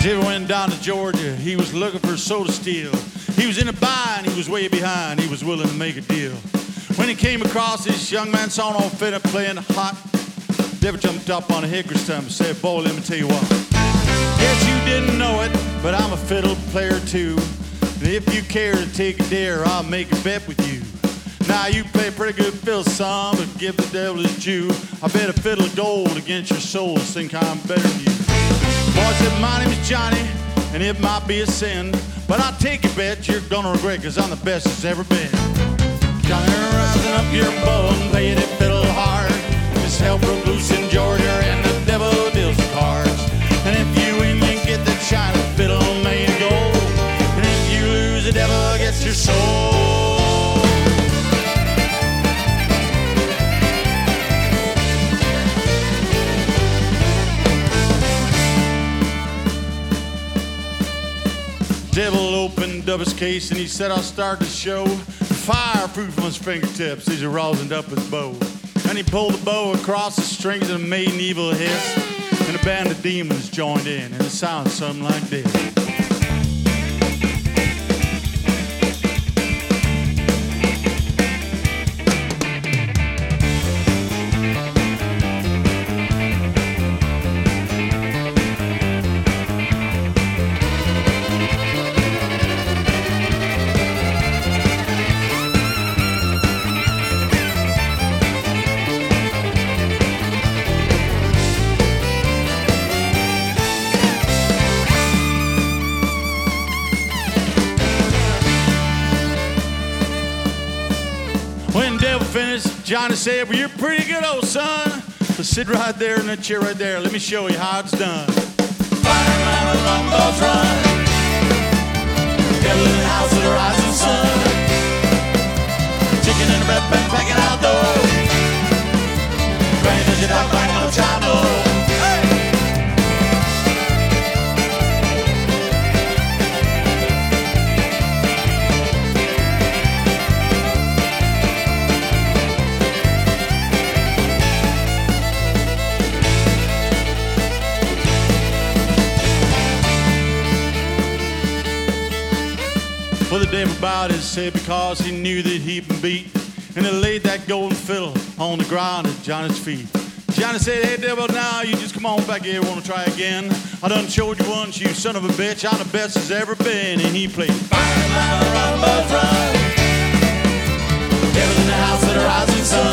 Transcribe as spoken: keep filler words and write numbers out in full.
Devil went down to Georgia, he was looking for soda steel. He was in a bind, he was way behind, he was willing to make a deal. When he came across this young man, saw no fit up playing hot. Devil jumped up on a hickory stump and said, boy, let me tell you what. Guess you didn't know it, but I'm a fiddle player too. And if you care to take a dare, I'll make a bet with you. Now you play pretty good fiddle, son, but give the devil his due. I bet a fiddle of gold against your soul, think I'm better than you. Boy said, my name is Johnny, and it might be a sin, but I'll take a bet you're gonna regret, cause I'm the best that's ever been. Johnny, rising up your bow and play that fiddle hard. This hell broke loose in Georgia, and the devil deals the cards. And if you win, you get the China fiddle made of gold. And if you lose, the devil gets your soul. Devil opened up his case and he said, I'll start the show. Fireproof on his fingertips, these are rosined up his bow. And he pulled the bow across the strings and made an evil hiss. And a band of demons joined in, and it sounded something like this. When Devil finished, Johnny said, well, you're pretty good, old son. But sit right there in that chair right there. Let me show you how it's done. Fireman with longbows run. Devil in the house of the rising sun. Chicken in the bread pan, packing out doors. Granny does your dog like no child knows. Well, the devil bowed his head because he knew that he'd been beat, and he laid that golden fiddle on the ground at Johnny's feet. Johnny said, hey, devil, now you just come on back here, want to try again? I done showed you once, you son of a bitch, I'm the best there's ever been. And he played Fire, run, run, buzz, run. Devil in the house of the rising sun.